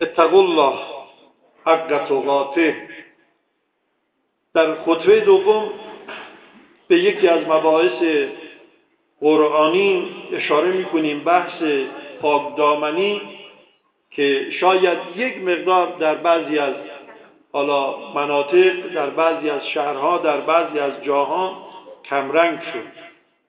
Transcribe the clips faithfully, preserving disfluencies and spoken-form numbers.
اتقوا الله حق تقاته. در خطبه دوم به یکی از مباحث قرآنی اشاره می‌کنیم، بحث پاکدامنی، که شاید یک مقدار در بعضی از حالا مناطق، در بعضی از شهرها، در بعضی از جاها کمرنگ شد.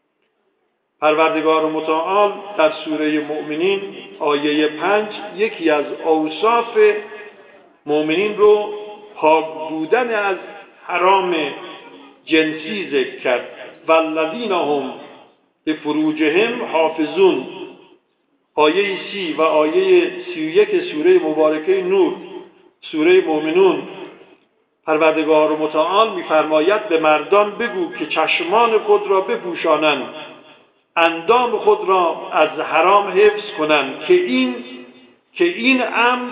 پروردگار متعال در سوره مؤمنین آیه پنج یکی از اوصاف مؤمنین رو پاک بودن از حرام جنسی ذکر کرد. والذین هم لفروجهم حافظون. آیه سی و آیه سی و یک سوره مبارکه نور، سوره مؤمنون، پروردگار متعال می‌فرماید به مردان بگو که چشمان خود را بپوشانند، اندام خود را از حرام حفظ کنند، که این که این امر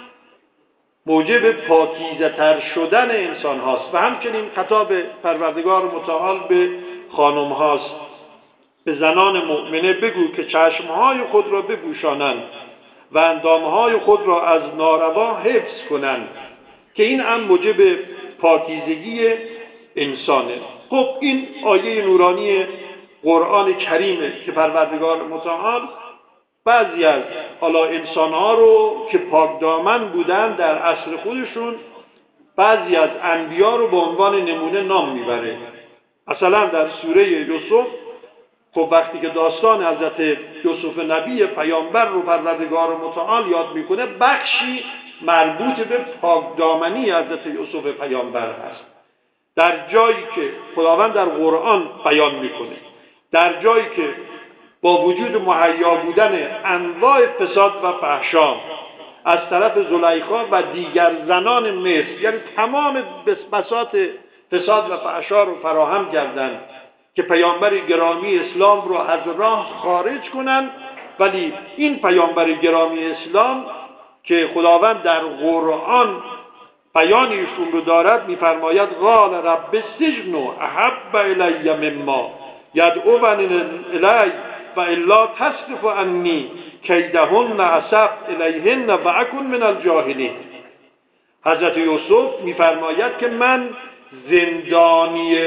موجب پاکیزه تر شدن انسان هاست. و همچنین خطاب پروردگار متعال به خانم هاست، به زنان مؤمنه بگو که چشمهای خود را بپوشانند و اندامهای خود را از ناروا حفظ کنند، که این امر موجب پاکیزگی انسانه. خب این آیه نورانی قرآن کریمه که پروردگار متعال بعضی از حالا انسانها رو که پاک دامن بودن در عصر خودشون، بعضی از انبیا رو به عنوان نمونه نام میبره. مثلا در سوره یوسف، خب وقتی که داستان حضرت یوسف نبی پیامبر رو پروردگار متعال یاد میکنه، بخشی مربوط به پاک دامنی حضرت یوسف پیامبر هست. در جایی که خداوند در قرآن بیان میکنه، در جایی که با وجود مهیا بودن انواع فساد و فحشا از طرف زلیخا و دیگر زنان مصر، یعنی تمام بساط فساد و فحشا رو فراهم کردند که پیامبر گرامی اسلام رو از راه خارج کنند، ولی این پیامبر گرامی اسلام که خداوند در قرآن بیان ایشون رو دارد، می‌فرماید قال رب السجن احب الی مما یدعوننی الیه و الا تصرف عنی کیدهن اصب الیهن و اکن من الجاهلین. حضرت یوسف می‌فرماید که من زندانی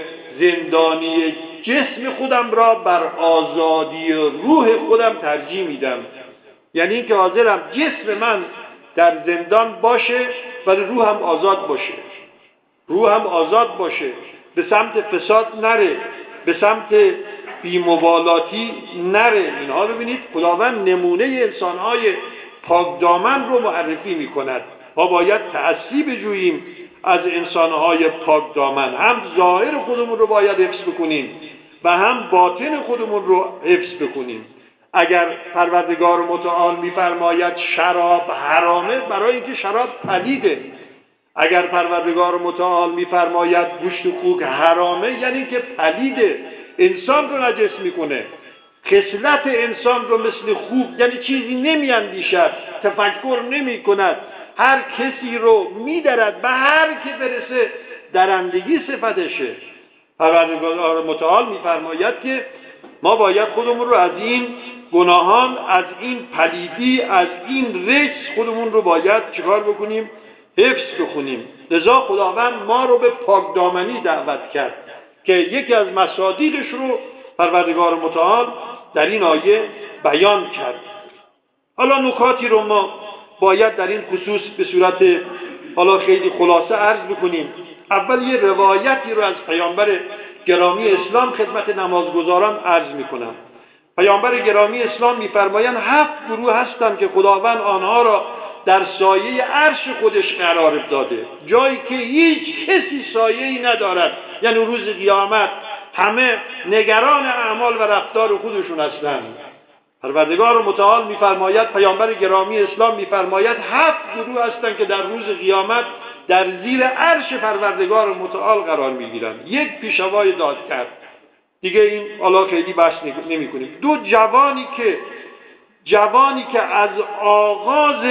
زندانی جسم خودم را بر آزادی روح خودم ترجیح میدم. یعنی اینکه حاضرم جسم من در زندان باشه ولی روحم آزاد باشه، روحم آزاد باشه، به سمت فساد نره، به سمت بی‌مبالاتی نره. اینها رو ببینید خداوند نمونه انسان‌های پاکدامن رو معرفی می‌کند. ما باید تأسی بجوییم از انسان‌های پاکدامن، هم ظاهر خودمون رو باید حفظ بکنیم و هم باطن خودمون رو حفظ بکنیم. اگر پروردگار متعال می‌فرماید شراب حرامه، برای اینکه شراب پلیده. اگر پروردگار متعال می‌فرماید گوشت خوک حرامه، یعنی که پلیده، انسان رو نجس میکنه. خصلت انسان رو مثل خوک، یعنی چیزی نمیاندیشد، تفکر نمی کند، هر کسی رو میدرد، به هر که برسه درندگی صفتشه. پروردگار متعال میفرماید که ما باید خودمون رو از این گناهان، از این پلیدی، از این رجس خودمون رو باید چیکار بکنیم؟ حفظ بکنیم. لذا خداوند ما رو به پاکدامنی دعوت کرد که یکی از مصادیقش رو پروردگار متعال در این آیه بیان کرد. حالا نکاتی رو ما باید در این خصوص به صورت حالا خیلی خلاصه عرض بکنیم. اول یه روایتی رو از پیامبر گرامی اسلام خدمت نمازگزاران عرض میکنم. پیامبر گرامی اسلام میفرمایند هفت گروه هستند که خداوند آنها را در سایه عرش خودش قرار داده، جایی که هیچ کسی سایه‌ای ندارد. یعنی روز قیامت همه نگران اعمال و رفتار خودشون هستند. پروردگار متعال میفرماید، پیامبر گرامی اسلام میفرماید هفت گروه هستند که در روز قیامت در زیر عرش پروردگار متعال قرار میگیرند. یک پیشوای داد کرد، دیگه این حالا خیلی بحث نمی کنیم. دو جوانی که جوانی که از آغاز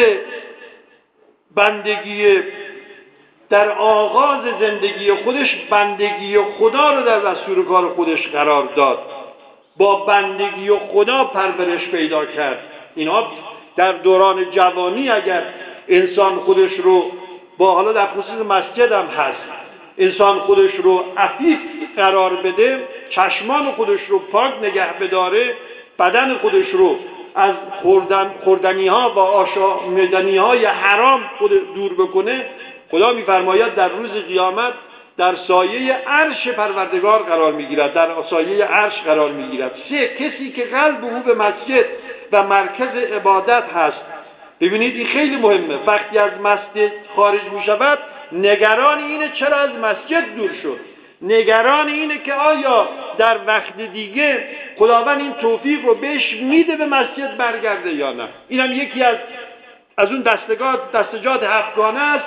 بندگی در آغاز زندگی خودش بندگی خدا رو در دستور کار خودش قرار داد، با بندگی خدا پرورش پیدا کرد. اینا در دوران جوانی اگر انسان خودش رو با، حالا در خصوص مسجد هم هست، انسان خودش رو عفیف قرار بده، چشمان خودش رو پاک نگه بداره، بدن خودش رو از خوردن خوردنی ها و آشامیدنی های حرام خود دور بکنه، خدا میفرماید در روز قیامت در سایه عرش پروردگار قرار میگیرد، در سایه عرش قرار میگیرد. سه، کسی که قلب او به مسجد و مرکز عبادت هست. ببینید این خیلی مهمه. وقتی از مسجد خارج میشود نگران اینه چرا از مسجد دور شد، نگران اینه که آیا در وقت دیگه خداوند این توفیق رو بهش میده به مسجد برگرده یا نه. اینم یکی از از اون دستگاه دستجات هفتگانه است.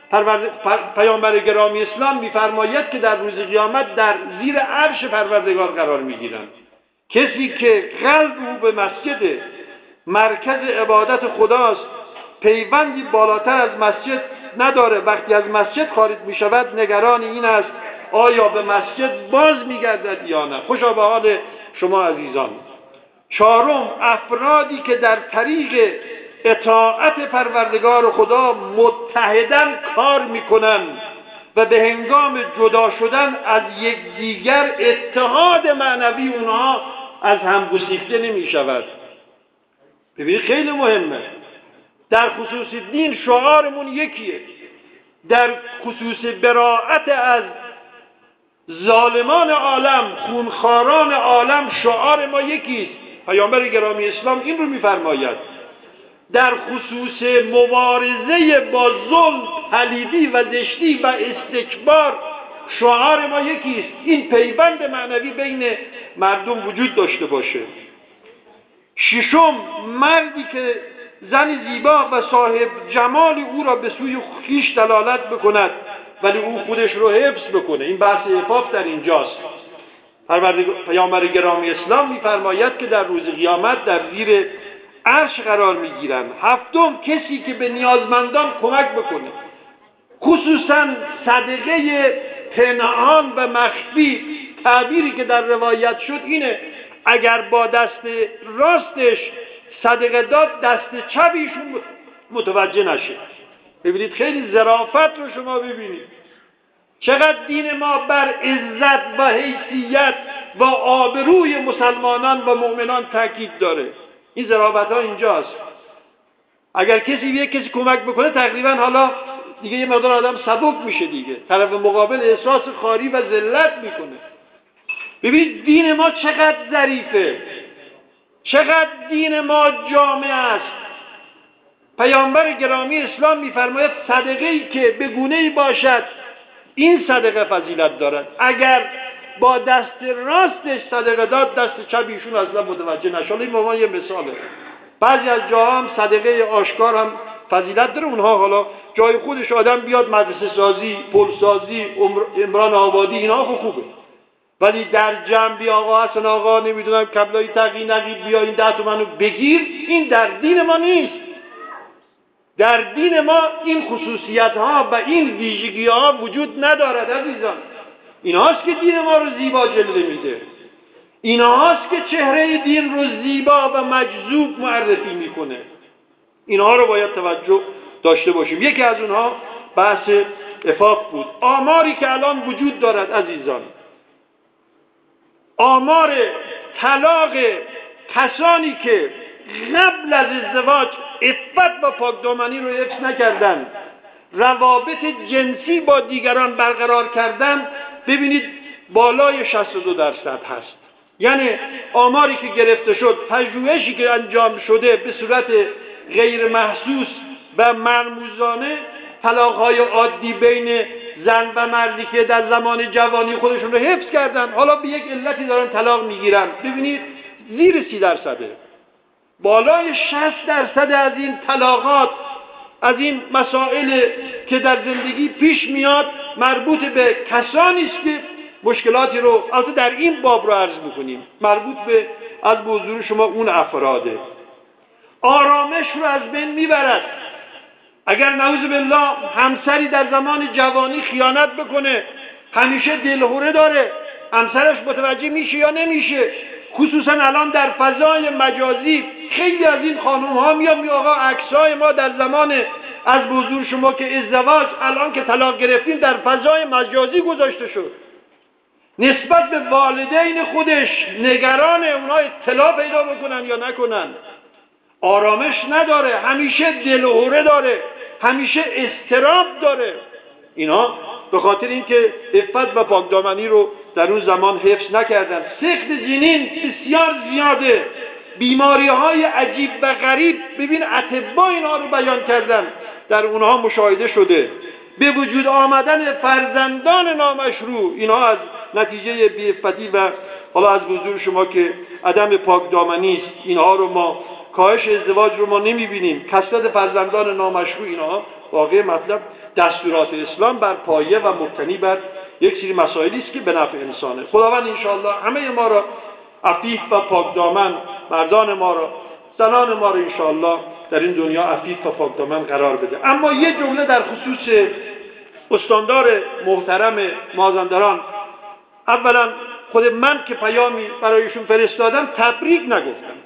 پیامبر گرامی اسلام میفرماید که در روز قیامت در زیر عرش پروردگار قرار میگیرند. کسی که قلب او به مسجد مرکز عبادت خداست، پیوندی بالاتر از مسجد نداره، وقتی از مسجد خارج میشود نگران این است آیا به مسجد باز میگردد یا نه. خوشا به حال شما عزیزان. چهارم، افرادی که در طریق اطاعت پروردگار خدا متحدن کار میکنن و به هنگام جدا شدن از یکدیگر اتحاد معنوی اونها از هم گسیخته نمی شود. ببینید خیلی مهمه. در خصوص دین شعارمون یکیه. در خصوص براءت از ظالمان عالم، خونخواران عالم، شعار ما یکیست. پیامبر گرامی اسلام این رو میفرماید. در خصوص مبارزه با ظلم، پلیدی و زشتی و استکبار شعار ما یکیست. این پیوند معنوی بین مردم وجود داشته باشه. ششم، مردی که زن زیبا و صاحب جمال او را به سوی خویش دلالت بکند ولی او خودش رو حفظ بکنه. این بحث عفاف در اینجاست. پیامبر گرامی اسلام میفرماید که در روز قیامت در زیر عرش قرار میگیرند. هفتم، کسی که به نیازمندان کمک بکنه، خصوصا صدقه پنهان و مخفی. تعبیری که در روایت شد اینه اگر با دست راستش صدقه داد دست چپیشون متوجه نشه. ببینید خیلی ظرافت رو شما ببینید چقدر دین ما بر عزت و حیثیت و آبروی مسلمانان و مؤمنان تاکید داره. این ظرافت ها اینجاست. اگر کسی به کسی کمک بکنه تقریبا حالا دیگه یه مقدار آدم سبک میشه دیگه، طرف مقابل احساس خاری و ذلت میکنه. ببین دین ما چقدر ظریفه، چقدر دین ما جامع است. پیامبر گرامی اسلام میفرماید صدقه‌ای که به گونه‌ای باشد این صدقه فضیلت دارد. اگر با دست راستش صدقه داد دست چپ ایشون اصلا متوجه نشه. این به عنوان یه مثاله. بعضی از جاها هم صدقه آشکار هم فضیلت داره. اونها حالا جای خودش آدم بیاد مدرسه سازی، پل سازی، عمران آبادی، اینا خوبه. ولی در جمع بی آقا حسن آقا نمیدونم کبلایی تقی نقی بیا این ده تومنو بگیر، این در دین ما نیست. در دین ما این خصوصیت ها و این ویژگی ها وجود ندارد عزیزان. این هاست که دین ما رو زیبا جلوه میده. این هاست که چهره دین رو زیبا و مجذوب معرفی میکنه. اینها رو باید توجه داشته باشیم. یکی از اونها بحث عفاف بود. آماری که الان وجود دارد عزیزان، آمار طلاق کسانی که قبل از ازدواج عفت و پاکدامنی رو حفظ نکردن، روابط جنسی با دیگران برقرار کردن، ببینید بالای شصت و دو درصد هست. یعنی آماری که گرفته شد، پژوهشی که انجام شده به صورت غیر محسوس و مرموزانه، طلاق‌های عادی بین زن و مردی که در زمان جوانی خودشون رو حفظ کردن حالا به یک علتی دارن طلاق میگیرن، ببینید زیر سی درصده. بالای شصت درصد از این طلاقات، از این مسائل که در زندگی پیش میاد مربوط به کسانی است که مشکلاتی رو البته در این باب رو عرض میکنیم مربوط به از به حضور شما اون افراده. آرامش رو از بین میبرد. اگر نعوذ بالله همسری در زمان جوانی خیانت بکنه، همیشه دلهوره داره همسرش متوجه میشه یا نمیشه. خصوصا الان در فضای مجازی خیلی از این خانوم ها میان می آقا عکسای ما در زمان از حضور شما که ازدواج الان که طلاق گرفتیم در فضای مجازی گذاشته شد، نسبت به والدین خودش نگران اونها اطلاع پیدا بکنن یا نکنن، آرامش نداره، همیشه دلهوره داره، همیشه اضطراب داره. اینا به خاطر اینکه عفت و پاکدامنی رو در اون زمان حفظ نکردن. سقط جنین بسیار زیاده، بیماری های عجیب و غریب، ببین اطباء اینها رو بیان کردن، در اونها مشاهده شده. به وجود آمدن فرزندان نامشروع، اینها از نتیجه بی‌عفتی و حالا از حضور شما که عدم پاکدامنی است. اینها رو ما، کاهش ازدواج رو ما نمیبینیم، کثرت فرزندان نامشروع، اینها واقع مطلب دستورات اسلام بر پایه و مبتنی بر یک سری مسائلی است که به نفع انسانه. خداوند انشاءالله همه ما را عفیف و پاکدامن، مردان ما را، زنان ما را انشاءالله در این دنیا عفیف و پاکدامن قرار بده. اما یه جمله در خصوص استاندار محترم مازندران، اولا خود من که پیامی برایشون فرستادم تبریک نگفتم،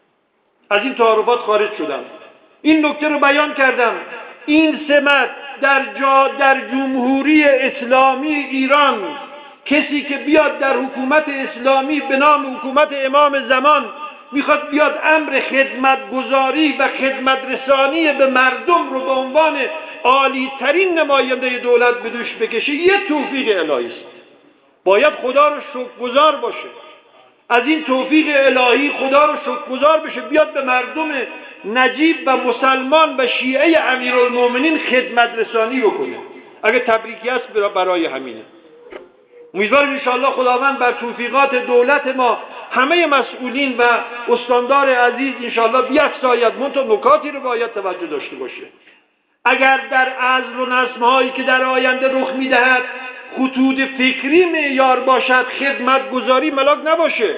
از این تعارفات خارج شدم، این نکته رو بیان کردم. این سمت در جا در جمهوری اسلامی ایران، کسی که بیاد در حکومت اسلامی به نام حکومت امام زمان میخواد بیاد امر خدمتگزاری و خدمت رسانی به مردم رو به عنوان عالی ترین نماینده دولت به دوش بکشه، یه توفیق الهی است. باید خدا رو شکرگزار باشه، از این توفیق الهی خدا رو شکرگزار بشه، بیاد به مردم نجیب و مسلمان و شیعه امیرالمومنین خدمت رسانی بکنه. اگه تبریکی است برای همینه. امیدواریم انشاءالله خداوند بر توفیقات دولت ما همه مسئولین و استاندار عزیز انشاءالله بیفزاید. منتها نکاتی رو باید توجه داشته باشه. اگر در عزل و نظم‌هایی که در آینده رخ می‌دهد خطوط فکری معیار باشد، خدمتگزاری ملاک نباشه.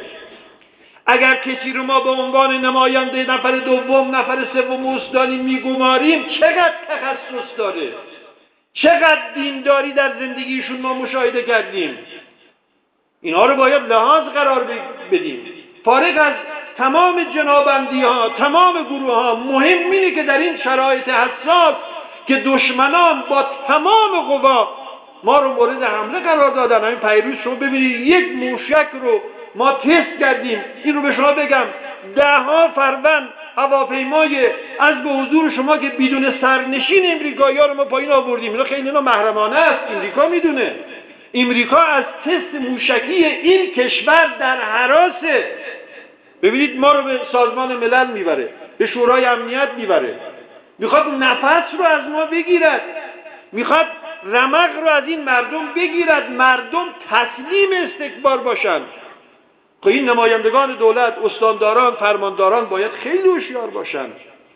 اگر کسی رو ما به عنوان نماینده نفر دوم، نفر سوم استانی میگماریم، چقدر تخصص داره، چقدر دینداری در زندگیشون ما مشاهده کردیم. اینها رو باید لحاظ قرار بدیم. فارغ از تمام جنابندی ها، تمام گروه ها، مهم اینه که در این شرایط حساس که دشمنان با تمام قوا ما رو مورد حمله قرار دادن. همین پیروز شما ببینید یک موشک رو ما تست کردیم. این رو به شما بگم، ده ها فروند هواپیمای از به حضور شما که بدون سرنشین امریکایی ها رو ما پایین آوردیم. اینا خیلی اینا محرمانه است، امریکا میدونه. امریکا از تست موشکی این کشور در هراسه. ببینید ما رو به سازمان ملل میبره، به شورای امنیت میبره، میخواد نفس رو از ما بگیرد، میخواد رمق رو از این مردم بگیرد، مردم تسلیم استکبار باشند. خب این نمایندگان دولت، استانداران، فرمانداران باید خیلی هوشیار باشند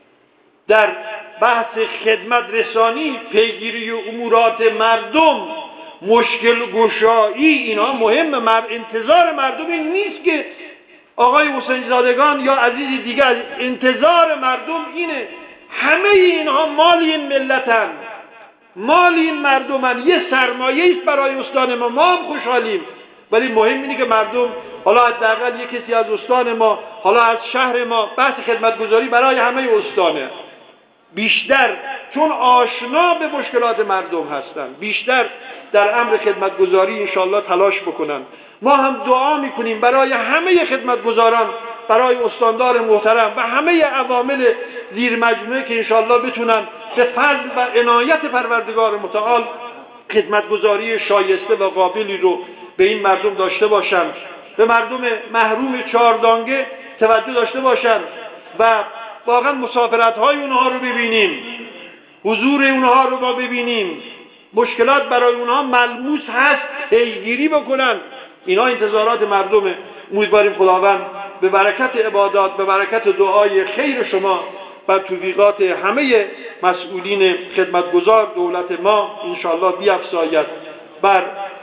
در بحث خدمت رسانی، پیگیری امورات مردم، مشکل گشایی. اینا مهمه. مر... انتظار مردم این نیست که آقای حسین زادگان یا عزیزی دیگر، انتظار مردم اینه همه اینها مال این ملتن، مال این مردمن، یه سرمایه است برای استان ما. ما هم خوشحالیم، ولی مهم اینه که مردم، حالا حداقل یک کسی از استان ما، حالا از شهر ما، بحث خدمتگزاری برای همه استانه، بیشتر چون آشنا به مشکلات مردم هستن، بیشتر در امر خدمتگزاری انشاءالله تلاش بکنن. ما هم دعا میکنیم برای همه خدمتگزاران، برای استاندار محترم و همه عوامل زیر مجموعه که انشاءالله بتونن به فضل و عنایت پروردگار متعال خدمتگزاری شایسته و قابلی رو به این مردم داشته باشند، به مردم محروم چهاردانگه توجه داشته باشند و واقعا مسافرت‌های اونها رو ببینیم، حضور اونها رو ما ببینیم، مشکلات برای اونها ملموس هست، پیگیری بکنن. اینا انتظارات مردمه. امیدواریم خداوند به برکت عبادات، به برکت دعای خیر شما بر توفیقات همه مسئولین خدمتگزار دولت ما انشاءالله بیفزاید، بر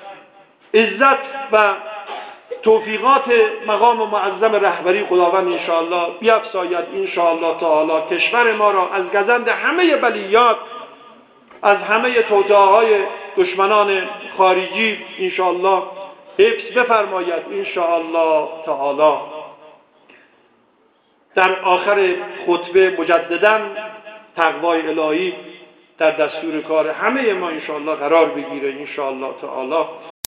عزت و توفیقات مقام معظم رهبری خداوند انشاءالله بیفزاید. انشاءالله تعالی کشور ما را از گزند همه بلیات، از همه توطئه‌های دشمنان خارجی انشاءالله حفظ بفرماید انشاءالله تعالی. در آخر خطبه مجددا تقوای الهی در دستور کار همه ما انشاءالله قرار بگیره انشاءالله تعالی.